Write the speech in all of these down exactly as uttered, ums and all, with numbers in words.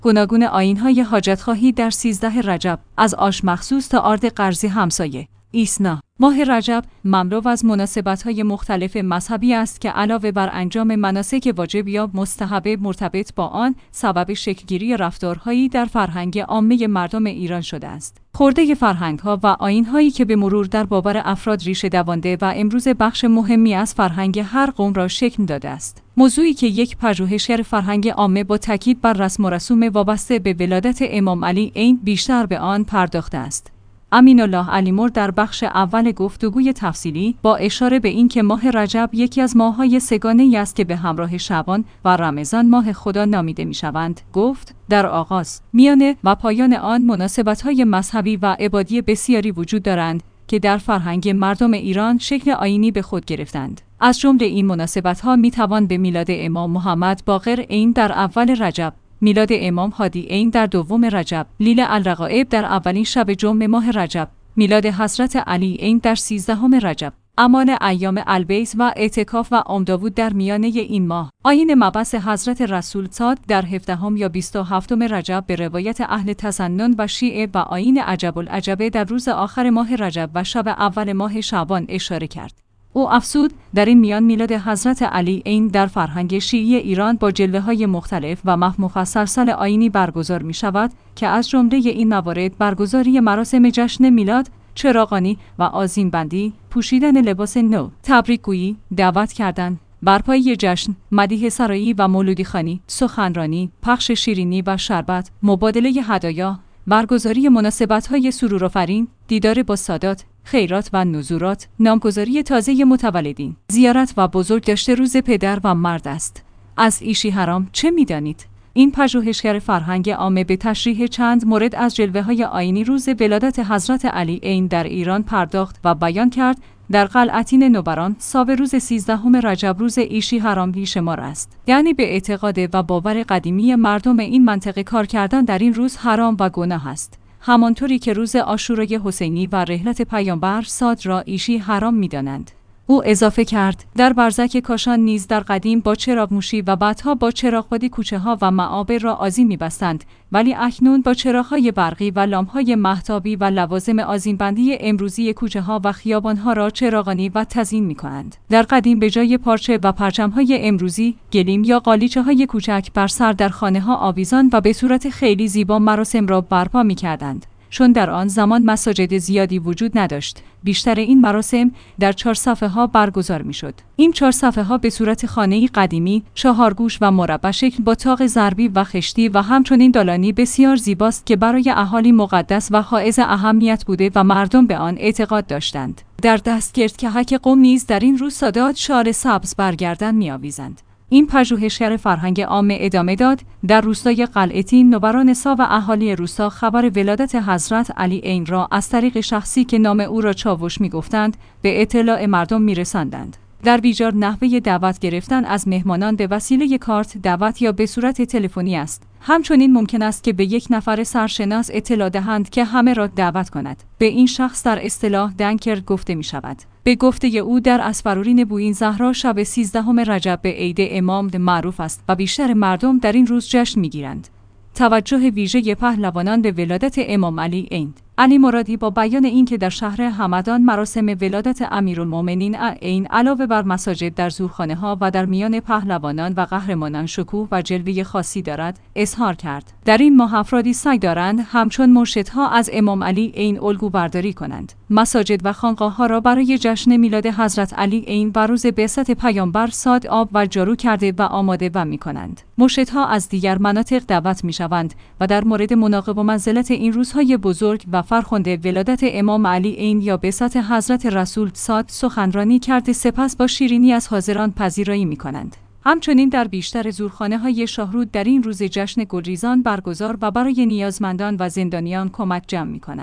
گوناگون آیین‌های حاجتخواهی در سیزده رجب، از آش مخصوص تا آرد قرضی همسایه. ایسنا ماه رجب مملو از مناسبت‌های مختلف مذهبی است که علاوه بر انجام مناسک واجب یا مستحب مرتبط با آن، سبب شکل‌گیری رفتارهایی در فرهنگ عامه مردم ایران شده است. خورده فرهنگ‌ها و آیین‌هایی که به مرور در باور افراد ریشه دوانده و امروز بخش مهمی از فرهنگ هر قوم را شکل داده است. موضوعی که یک پژوهشگر فرهنگ عامه با تاکید بر رسم و رسوم وابسته به ولادت امام علی عین بیشتر به آن پرداخته است. امین الله علیمر در بخش اول گفتگوی تفصیلی با اشاره به اینکه ماه رجب یکی از ماه‌های سه‌گانه‌ای است که به همراه شعبان و رمضان ماه خدا نامیده می‌شوند، گفت: در آغاز، میانه و پایان آن مناسبت‌های مذهبی و عبادی بسیاری وجود دارند که در فرهنگ مردم ایران شکل آیینی به خود گرفتند. از جمله این مناسبت‌ها می‌توان به میلاد امام محمد باقر عین در اول رجب، میلاد امام هادی عین در دوم رجب، لیل الرغائب در اولین شب جمعه ماه رجب، میلاد حضرت علی عین در سیزدهم رجب، امان ایام البیت و اعتکاف و عم داوود در میانه این ماه، آیین مبعث حضرت رسول صاد در هفدهم یا بیست و هفتم رجب به روایت اهل تسنن و شیعه و آیین عجب العجبه در روز آخر ماه رجب و شب اول ماه شعبان اشاره کرد. او افزود: در این میان میلاد حضرت علی عین در فرهنگ شیعی ایران با جلوه‌های مختلف و مفهوم مفصل آیینی برگزار می شود که از جمله این موارد برگزاری مراسم جشن میلاد، چراغانی و آذین‌بندی، پوشیدن لباس نو، تبریک‌گویی، دعوت کردن، برپایی جشن، مدیح سرایی و مولودی خوانی، سخنرانی، پخش شیرینی و شربت، مبادله هدایا، برگزاری مناسبت‌های سرورآفرین، دیدار با سادات، خیرات و نزورات، نامگذاری تازه متولدین، زیارت و بزرگداشت روز پدر و مرد است. از ایشی حرام چه می‌دانید؟ این پژوهشگر فرهنگ عامه به تشریح چند مورد از جلوه‌های آیینی روز ولادت حضرت علی عین در ایران پرداخت و بیان کرد. در قلعتین نوبران، ساو روز سیزدهم رجب روز ایشی حرام بیشمار است. یعنی به اعتقاد و باور قدیمی مردم این منطقه کار کردن در این روز حرام و گناه است. همانطوری که روز عاشورای حسینی و رحلت پیامبر صاد را ایشی حرام می‌دانند. او اضافه کرد: در برزک کاشان نیز در قدیم با چراغ‌نوشی و بعدها با چراغ‌بادی کوچه‌ها و معابر را آذین می‌بستند، ولی اکنون با چراغ‌های برقی و لامپ‌های مهتابی و لوازم آذین‌بندی امروزی کوچه‌ها و خیابان‌ها را چراغانی و تزیین می‌کنند. در قدیم به جای پارچه و پرچم‌های امروزی، گلیم یا قالیچه‌های کوچک بر سر در خانه‌ها آویزان و به صورت خیلی زیبا مراسم را برپا می‌کردند. چون در آن زمان مساجد زیادی وجود نداشت، بیشتر این مراسم در چهار صفحه ها برگزار می شد. این چهار صفحه ها به صورت خانه‌ای قدیمی، چهارگوش و مربع شکل با طاق ضربی و خشتی و همچنین دالانی بسیار زیباست که برای اهالی مقدس و حائز اهمیت بوده و مردم به آن اعتقاد داشتند. در دستگرد که حک قوم نیز در این روز سادات شال سبز برگردن می آویزند. این پژوهشگر فرهنگ عامه ادامه داد: در روستای قلعتین، نوبران سا و اهالی روستا خبر ولادت حضرت علی عین را از طریق شخصی که نام او را چاوش می‌گفتند به اطلاع مردم می‌رساندند. در بیجار نحوه دعوت گرفتن از مهمانان به وسیله کارت دعوت یا به صورت تلفنی است. همچنین ممکن است که به یک نفر سرشناس اطلاع دهند که همه را دعوت کند. به این شخص در اصطلاح دنکر گفته می شود. به گفته او در اسفرورین بوئین زهرا شب سیزدهم رجب به عید امام معروف است و بیشتر مردم در این روز جشن می گیرند. توجه ویژه پهلوانان به ولادت امام علی عین. علی مرادی با بیان اینکه در شهر همدان مراسم ولادت امیرالمومنین عین علاوه بر مساجد در زورخانه‌ها و در میان پهلوانان و قهرمانان شکوه و جلوه خاصی دارد، اظهار کرد: در این ماه افرادی سعی دارند همچون مرشدها از امام علی عین الگو برداری کنند. مساجد و خانقاه‌ها را برای جشن میلاد حضرت علی عین و روز بعثت پیامبر صاد آب و جارو کرده و آماده و می‌کنند. مرشدها از دیگر مناطق دعوت می‌شوند و در مورد مناقب و منزلت این روزهای بزرگ و فرخنده ولادت امام علی عین یا بعثت حضرت رسول صاد سخنرانی کرده، سپس با شیرینی از حاضران پذیرایی می‌کنند. همچنین در بیشتر زورخانه‌های شاهرود در این روز جشن گلریزان برگزار و برای نیازمندان و زندانیان کمک جمع می‌کنند.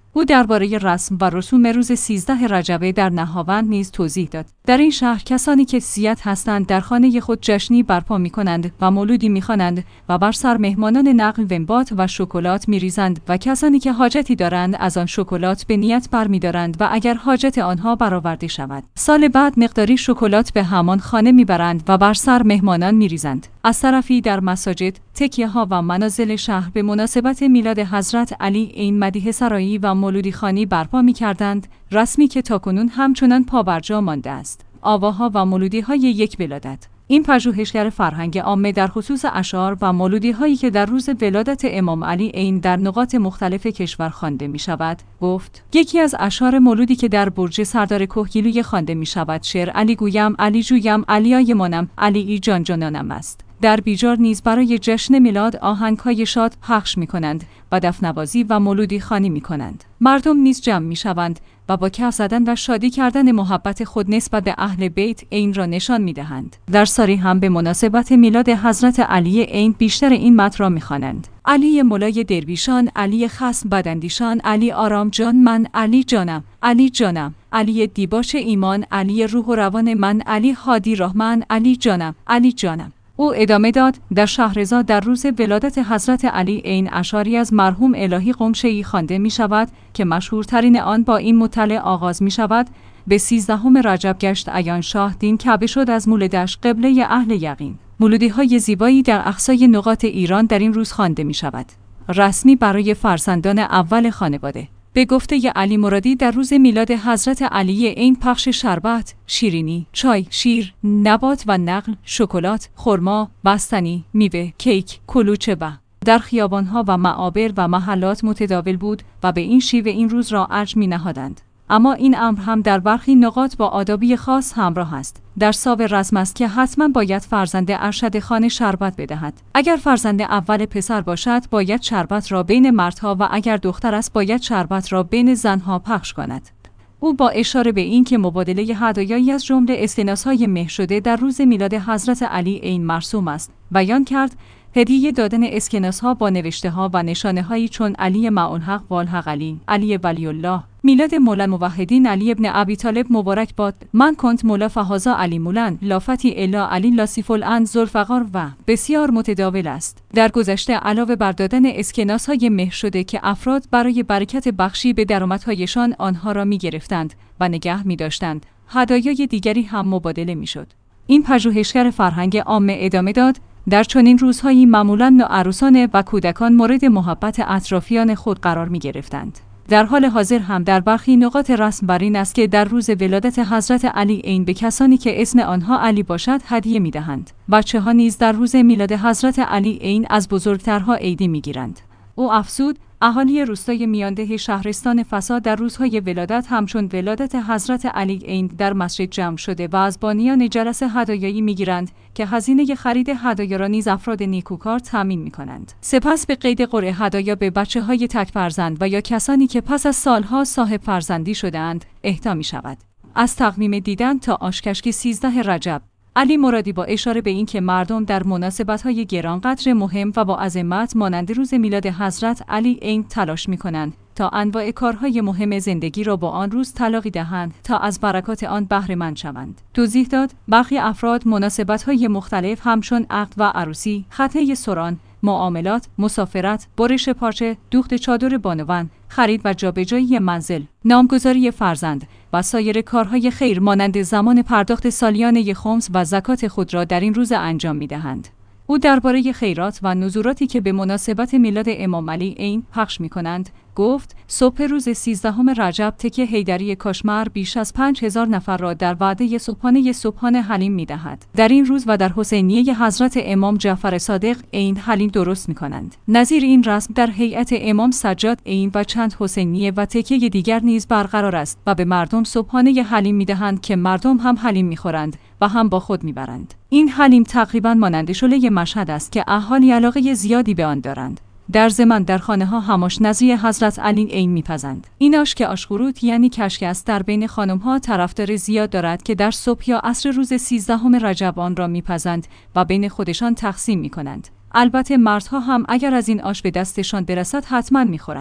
او درباره رسم و رسوم روز سیزده رجب در نهاوند نیز توضیح داد. در این شهر کسانی که سیت هستند در خانه خود جشنی برپا می‌کنند و مولودی می‌خوانند و بر سر مهمانان نقل ونبات و شکلات می‌ریزند و کسانی که حاجتی دارند از آن شکلات به نیت برمی‌دارند و اگر حاجت آنها برآورده شود سال بعد مقداری شکلات به همان خانه می‌برند و بر سر مهمانان می‌ریزند. از طرفی در مساجد، تکیه‌ها و منازل شهر به مناسبت میلاد حضرت علی عین مدیحه سرایی و مولودی خوانی برپا می‌کردند، رسمی که تاکنون همچنان پابرجا مانده است. آواها و مولودی‌های یک ولادت. این پژوهشگر فرهنگ عامه در خصوص اشعار و مولودی‌هایی که در روز ولادت امام علی عین در نقاط مختلف کشور خوانده می‌شود، گفت: یکی از اشعار مولودی که در برج سردار کهگیلوی خوانده می‌شود شعر علی گویم، علی جویم، علیای منم، علی جان جانانم است. در بیجار نیز برای جشن میلاد آهنگ‌های شاد پخش می‌کنند و دفنوازی و مولودی خوانی می‌کنند. مردم نیز جمع می‌شوند و با کف زدن و شادی کردن محبت خود نسبت به اهل بیت عین را نشان می‌دهند. در ساری هم به مناسبت میلاد حضرت علی عین بیشتر این متن را می‌خوانند: علی مولای درویشان، علی خصم بداندیشان، علی آرام جان من، علی جانم، علی جانم، علی دیباچه ایمان، علی روح و روان من، علی هادی رحمان، علی جانم، علی جانم. او ادامه داد: در شهرزاد در روز ولادت حضرت علی عین اشعاری از مرحوم الهی قمشه‌ای خوانده می شود که مشهورترین آن با این مطلع آغاز می شود: به سیزدهم رجب گشت عیان شاه دین، کعبه شد از مولدش قبله اهل یقین. مولودی‌های زیبایی در اقصای نقاط ایران در این روز خوانده می شود. رسمی برای فرزندان اول خانواده. به گفته علی مرادی در روز میلاد حضرت علی عین پخش شربت، شیرینی، چای، شیر، نبات و نقل، شکلات، خرما، بستنی، میوه، کیک، کلوچه و در خیابانها و معابر و محلات متداول بود و به این شیوه این روز را ارج می نهادند. اما این امر هم در برخی نقاط با آدابی خاص همراه است. در ساو رسم است که حتما باید فرزند ارشد خانه شربت بدهد. اگر فرزند اول پسر باشد باید شربت را بین مردها و اگر دختر است باید شربت را بین زنها پخش کند. او با اشاره به این که مبادله هدایایی از جمله استیناس‌های مهر شده در روز میلاد حضرت علی عین مرسوم است، بیان کرد: هدیه دادن اسکناس‌ها با نوشته‌ها و نشانه‌هایی چون علی معونحق والحق علی، علی ولی الله، میلاد مولا الموحدین علی ابن ابی طالب مبارک باد، من کنت مولا فهازا علی مولان، لافتی الا علی لاسیف الان ذوالفقار و بسیار متداول است. در گذشته علاوه بر دادن اسکناس‌های مهر شده که افراد برای برکت بخشی به درآمدهایشان آنها را می‌گرفتند و نگه می‌داشتند، هدایای دیگری هم مبادله می‌شد. این پژوهشگر فرهنگ عامه ادامه داد: در چنین روزهایی معمولاً نوعروسان و کودکان مورد محبت اطرافیان خود قرار می‌گرفتند. در حال حاضر هم در برخی نقاط رسم بر این است که در روز ولادت حضرت علی عین به کسانی که اسم آنها علی باشد هدیه می‌دهند. بچه‌ها نیز در روز میلاد حضرت علی عین از بزرگترها عیدی می‌گیرند. او افزود: اهالی روستای میانده شهرستان فسا در روزهای ولادت همچون ولادت حضرت علی عین در مسجد جمع شده و از بانیان جلسه هدایایی می‌گیرند که هزینه خرید هدایا را نیز افراد نیکوکار تامین می‌کنند. سپس به قید قرعه هدایا به بچه‌های تک فرزند و یا کسانی که پس از سالها صاحب فرزندی شده‌اند اهدا می‌شود. از تقویم دیدن تا آشکشکی سیزده رجب. علی مرادی با اشاره به اینکه مردم در مناسبت‌های گرانقدر مهم و با عظمت مانند روز میلاد حضرت علی عین تلاش می‌کنند تا انواع کارهای مهم زندگی را با آن روز تلاقی دهند تا از برکات آن بهره مند شوند. توضیح داد: برخی افراد مناسبت‌های مختلف همچون عقد و عروسی، ختنه سران، معاملات، مسافرت، برش پارچه، دوخت چادر بانوان، خرید و جابجایی منزل، نامگذاری فرزند و سایر کارهای خیر مانند زمان پرداخت سالیانه خمس و زکات خود را در این روز انجام می‌دهند. او درباره خیرات و نذوراتی که به مناسبت میلاد امام علی عین پخش می‌کنند گفت: صبح روز سیزدهم رجب تکیه حیدری کاشمر بیش از پنج هزار نفر را در وعده صبحانه صبحانه حلیم می‌دهد. در این روز و در حسینیه حضرت امام جعفر صادق عین حلیم درست می‌کنند. نظیر این رسم در هیئت امام سجاد عین و چند حسینیه و تکیه دیگر نیز برقرار است و به مردم صبحانه حلیم می‌دهند که مردم هم حلیم می‌خورند و هم با خود می‌برند. این حلیم تقریباً مانند شله مشهد است که اهالی علاقه زیادی به آن دارند. در ضمن در خانه‌ها هماش نزی حضرت علی عین می‌پزند. این آش که آشخوروت یعنی کشک است در بین خانم‌ها طرفدار زیاد دارد که در صبح یا عصر روز سیزدهم رجب آن را می‌پزند و بین خودشان تقسیم می‌کنند. البته مردها هم اگر از این آش به دستشان برسد حتماً می‌خورند.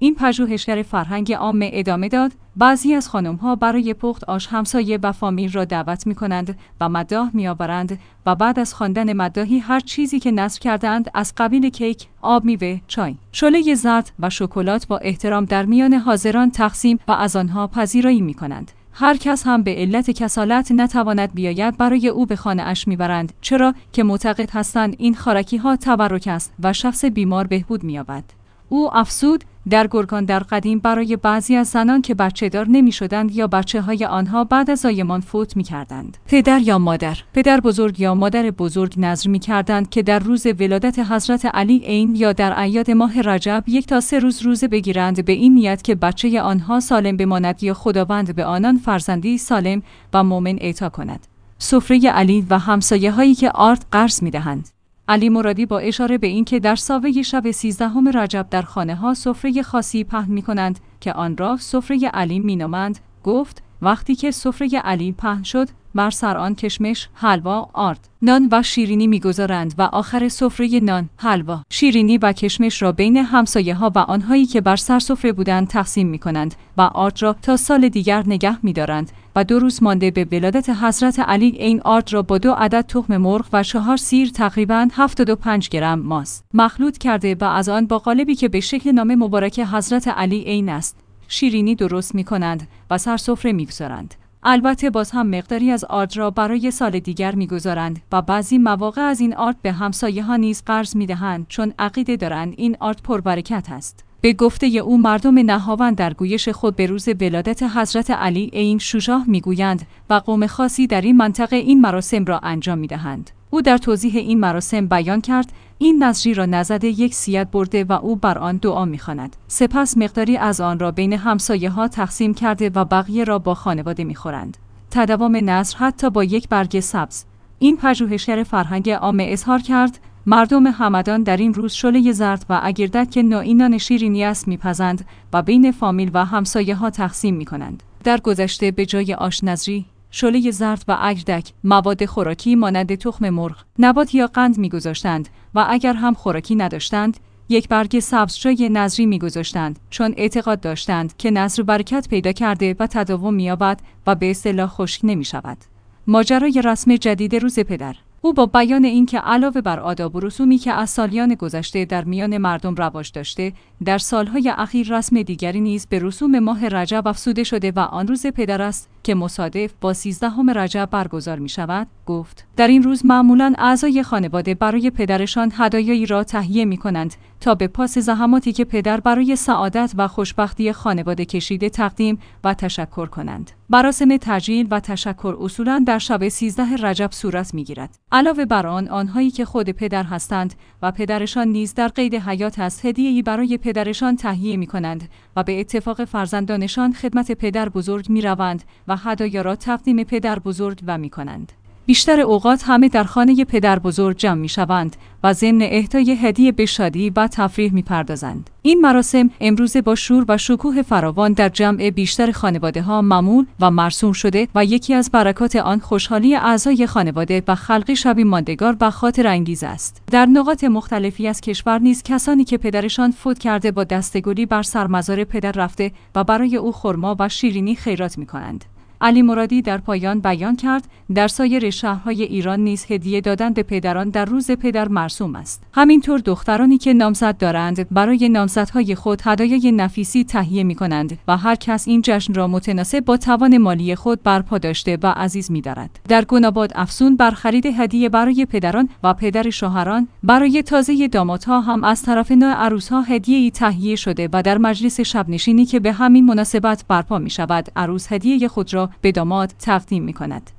این پژوهشگر فرهنگ عام ادامه داد: بعضی از خانم‌ها برای پخت آش همسایه و فامیل را دعوت می‌کنند و مداح می‌آورند و بعد از خواندن مداحی هر چیزی که نذر کردند از قبیل کیک، آب میوه، چای، شعله زرد و شکلات با احترام در میان حاضران تقسیم و از آنها پذیرایی می‌کنند. هر کس هم به علت کسالت نتواند بیاید برای او به خانه اش میبرند، چرا که معتقد هستند این خوراکی‌ها تبرک است و شخص بیمار بهبود می‌یابد. او افزود: در گرگان در قدیم برای بعضی از زنان که بچه دار نمی شدند یا بچه های آنها بعد از زایمان فوت می کردند، پدر یا مادر، پدر بزرگ یا مادر بزرگ نذر می کردند که در روز ولادت حضرت علی عین یا در اعیاد ماه رجب یک تا سه روز روزه بگیرند به این نیت که بچه آنها سالم بماند یا خداوند به آنان فرزندی سالم و مؤمن عطا کند. سفره علی و همسایه هایی که آرد قرض می دهند. علی مرادی با اشاره به اینکه در ساوه شب سیزدهم رجب در خانه‌ها سفره خاصی پهن می‌کنند که آن را سفره علی می‌نامند، گفت: وقتی که سفره علی پهن شد، بر سر آن کشمش، حلوا، آرد، نان و شیرینی می‌گذارند و آخر سفره نان، حلوا، شیرینی و کشمش را بین همسایه‌ها و آنهایی که بر سر سفره بودند تقسیم می‌کنند و آرد را تا سال دیگر نگه می‌دارند و دو روز مانده به ولادت حضرت علی این آرد را با دو عدد تخم مرغ و چهار سیر تقریباً هفتاد و پنج گرم ماست مخلوط کرده و از آن با قالبی که به شکل نام مبارک حضرت علی عین است شیرینی درست می‌کنند و سر سفره می‌گذارند. البته باز هم مقداری از آرد را برای سال دیگر می‌گذارند و بعضی مواقع از این آرد به همسایه‌ها نیز قرض می‌دهند، چون عقیده دارند این آرد پربرکت است. به گفته او مردم نهاوند در گویش خود به روز ولادت حضرت علی عین شجاع می‌گویند و قوم خاصی در این منطقه این مراسم را انجام می‌دهند. او در توضیح این مراسم بیان کرد: این نذری را نزد یک سیاد برده و او بر آن دعا می‌خواند. سپس مقداری از آن را بین همسایه‌ها تقسیم کرده و بقیه را با خانواده می‌خورند. تداوم نذر حتی با یک برگ سبز. این پژوهشگر فرهنگ عام اظهار کرد: مردم همدان در این روز شعله زرد و اگردک که نوعی نان شیرینی است میپزند و بین فامیل و همسایه ها تقسیم می کنند. در گذشته به جای آش نذری، شعله زرد و اگردک مواد خوراکی مانند تخم مرغ، نبات یا قند میگذاشتند و اگر هم خوراکی نداشتند، یک برگ سبز جای نذری میگذاشتند، چون اعتقاد داشتند که نذر برکت پیدا کرده و تداوم می‌یابد و به اصطلاح خشک نمی‌شود. ماجرای رسم جدید روز پدر. او با بیان اینکه علاوه بر آداب و رسومی که از سالیان گذشته در میان مردم رواج داشته، در سالهای اخیر رسم دیگری نیز به رسوم ماه رجب افزوده شده و آن روز پدر است که مصادف با سیزدهم رجب برگزار می شود، گفت: در این روز معمولاً اعضای خانواده برای پدرشان هدایایی را تهیه می کنند تا به پاس زحماتی که پدر برای سعادت و خوشبختی خانواده کشیده تقدیم و تشکر کنند. مراسم تجلیل و تشکر اصولاً در شب سیزده رجب صورت می گیرد. علاوه بر آن، آنهایی که خود پدر هستند و پدرشان نیز در قید حیات است، هدیه‌ای برای پدرشان تهیه می کنند و به اتفاق فرزندانشان خدمت پدر بزرگ می روند و هدایا را تقدیم پدر بزرگ و می کنند. بیشتر اوقات همه در خانه پدر بزرگ جمع می شوند و ضمن اهدای هدیه به شادی و تفریح می پردازند. این مراسم امروزه با شور و شکوه فراوان در جمع بیشتر خانواده ها معمول و مرسوم شده و یکی از برکات آن خوشحالی اعضای خانواده و خلق شبی ماندگار و خاطر انگیز است. در نقاط مختلفی از کشور نیز کسانی که پدرشان فوت کرده با دستگلی بر سرمزار پدر رفته و برای او خرما و شیرینی خیرات می کنند. علی مرادی در پایان بیان کرد: در سایر شهرهای ایران نیز هدیه دادن به پدران در روز پدر مرسوم است. همینطور دخترانی که نامزد دارند برای نامزدهای خود هدایای نفیسی تهیه می کنند و هر کس این جشن را متناسب با توان مالی خود برپا داشته و عزیز می دارد. در گناباد افزون بر خرید هدیه برای پدران و پدر شوهران برای تازه دامادها هم از طرف نوع عروسها هدیه‌ای تهیه شده و در مجلس شب نشینی که به همین مناسبت برپا می شود، عروس هدیه خود را به داماد تقدیم می کند.